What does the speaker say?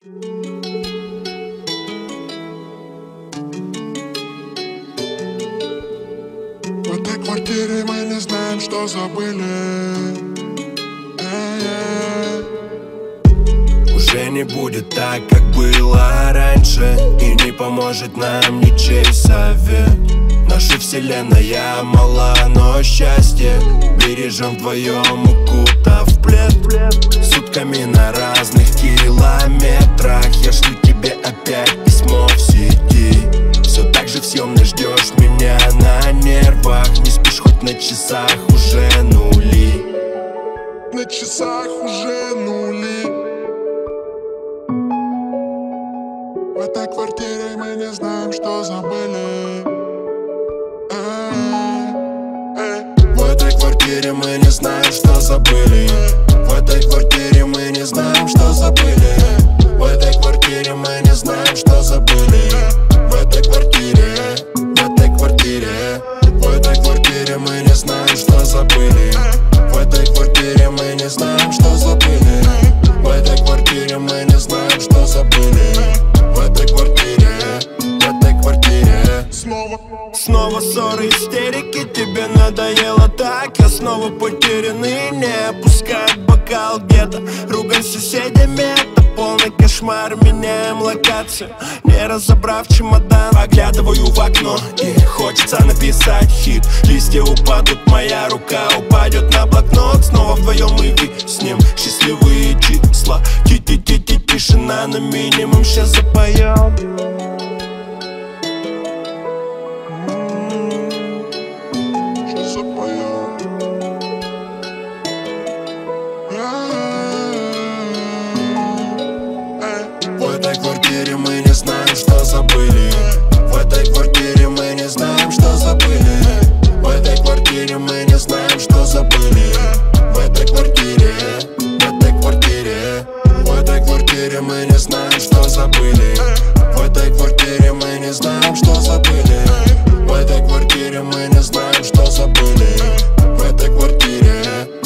В этой квартире мы не знаем, что забыли. Уже не будет так, как было раньше, и не поможет нам ничей совет. Наша вселенная мала, но счастье бережем вдвоем, укутав в плед. Сутками на разных километрах я шлю тебе опять письмо в сети. Все так же в съемной ждешь меня на нервах. Не спишь хоть на часах, уже нули. На часах уже нули. В этой квартире мы не знаем, что забыли. В этой квартире мы не знаем, что забыли. В этой квартире мы не знаем, что забыли. В этой квартире мы не знаем, что забыли. В этой квартире, в этой квартире, в этой квартире мы не знаем, что забыли. В этой квартире мы не знаем, что забыли. В этой квартире мы не знаем, что забыли. В этой квартире, в этой квартире. Снова ссоры, истерики, тебе надоело так. Я снова потерянный, не опускает бокал где-то. Ругань с соседями, это полный кошмар. Меняем локацию, не разобрав чемодан. Оглядываю в окно и хочется написать хит. Листья упадут, моя рука упадет на блокнот. Снова вдвоем мы виснем счастливые числа. Ти-ти-ти-ти, тишина на минимум, сейчас запоем. В этой квартире мы не знаем, что забыли. В этой квартире мы не знаем, что забыли. В этой квартире мы не знаем, что забыли. В этой квартире, в этой квартире, в этой квартире мы не знаем, что забыли. В этой квартире мы не знаем, что забыли. В этой квартире мы не знаем, что забыли. В этой квартире.